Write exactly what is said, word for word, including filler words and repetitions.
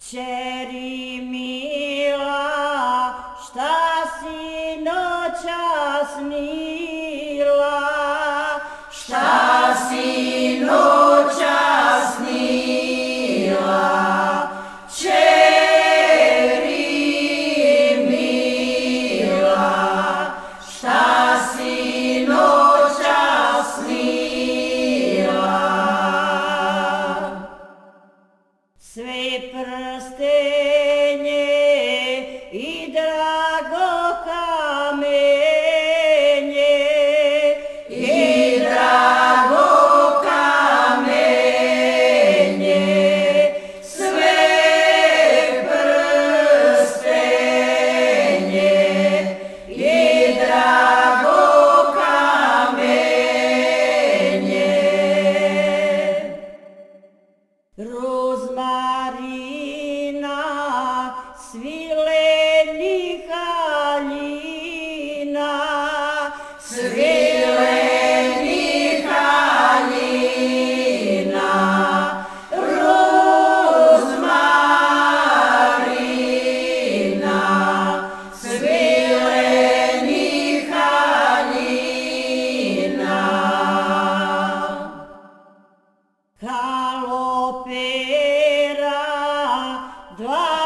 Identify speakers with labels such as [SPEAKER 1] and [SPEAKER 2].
[SPEAKER 1] Kćeri mila, šta si noćas snila?
[SPEAKER 2] Šta si noćas snila? Kćeri mila, šta si noćas snila?
[SPEAKER 1] Sve prstenje i drago kamenje,
[SPEAKER 2] i drago kamenje, sve prstenje i drago kamenje.
[SPEAKER 1] Rozmarina, svileni haljina,
[SPEAKER 2] Svileni haljina, rozmarina, svileni haljina.
[SPEAKER 1] kalopera, dva